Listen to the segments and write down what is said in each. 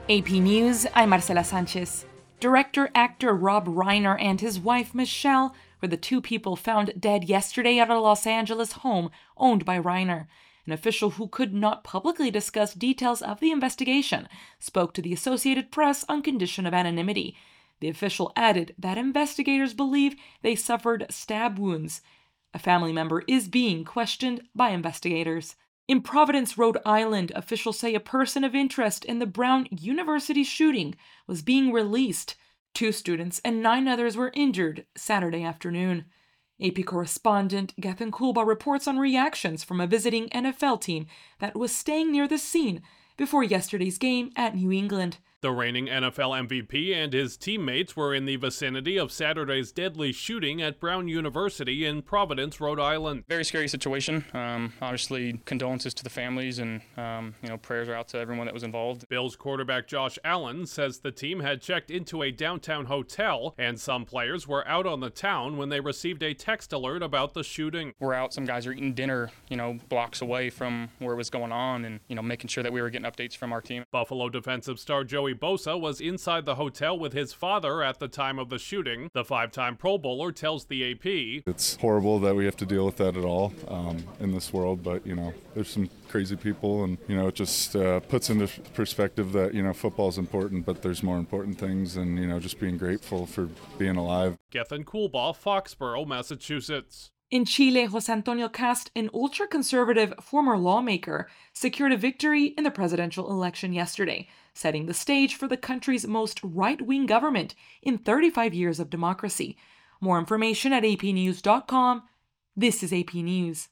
AP News, I'm Marcela Sanchez. Director-actor Rob Reiner and his wife Michelle were the two people found dead yesterday at a Los Angeles home owned by Reiner. An official who could not publicly discuss details of the investigation spoke to the Associated Press on condition of anonymity. The official added that investigators believe they suffered stab wounds. A family member is being questioned by investigators. In Providence, Rhode Island, officials say a person of interest in the Brown University shooting was being released. 2 students and 9 others were injured Saturday afternoon. AP correspondent Gethin Kulba reports on reactions from a visiting NFL team that was staying near the scene before yesterday's game at New England. The reigning NFL MVP and his teammates were in the vicinity of Saturday's deadly shooting at Brown University in Providence, Rhode Island. Very scary situation. Obviously, condolences to the families and, prayers are out to everyone that was involved. Bills quarterback Josh Allen says the team had checked into a downtown hotel and some players were out on the town when they received a text alert about the shooting. We're out, some guys are eating dinner, blocks away from where it was going on and, making sure that we were getting updates from our team. Buffalo defensive star Joey Bosa was inside the hotel with his father at the time of the shooting. The 5-time Pro Bowler tells the AP, "It's horrible that we have to deal with that at all in this world, but, there's some crazy people, and, it just puts into perspective that, football is important, but there's more important things, and, just being grateful for being alive." Gethin Kulba, Foxborough, Massachusetts. In Chile, José Antonio Cast, an ultra-conservative former lawmaker, secured a victory in the presidential election yesterday, setting the stage for the country's most right-wing government in 35 years of democracy. More information at apnews.com. This is AP News.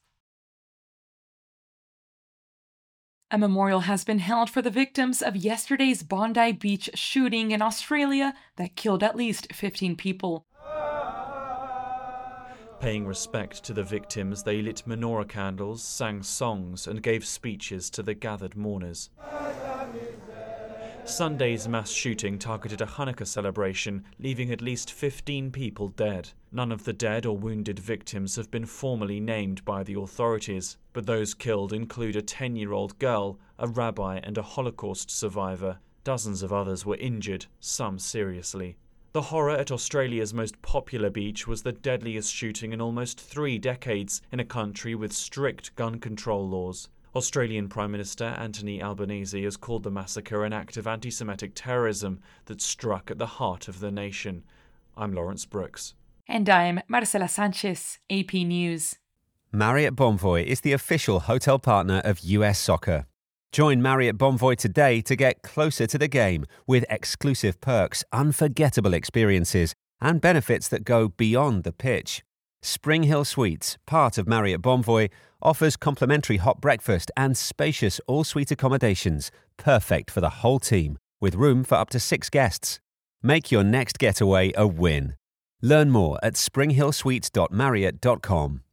A memorial has been held for the victims of yesterday's Bondi Beach shooting in Australia that killed at least 15 people. Paying respect to the victims, they lit menorah candles, sang songs, and gave speeches to the gathered mourners. Sunday's mass shooting targeted a Hanukkah celebration, leaving at least 15 people dead. None of the dead or wounded victims have been formally named by the authorities, but those killed include a 10-year-old girl, a rabbi, and a Holocaust survivor. Dozens of others were injured, some seriously. The horror at Australia's most popular beach was the deadliest shooting in almost 3 decades in a country with strict gun control laws. Australian Prime Minister Anthony Albanese has called the massacre an act of anti-Semitic terrorism that struck at the heart of the nation. I'm Lawrence Brooks. And I'm Marcela Sanchez, AP News. Marriott Bonvoy is the official hotel partner of US Soccer. Join Marriott Bonvoy today to get closer to the game with exclusive perks, unforgettable experiences, and benefits that go beyond the pitch. Spring Hill Suites, part of Marriott Bonvoy, offers complimentary hot breakfast and spacious all-suite accommodations, perfect for the whole team, with room for up to 6 guests. Make your next getaway a win. Learn more at springhillsuites.marriott.com.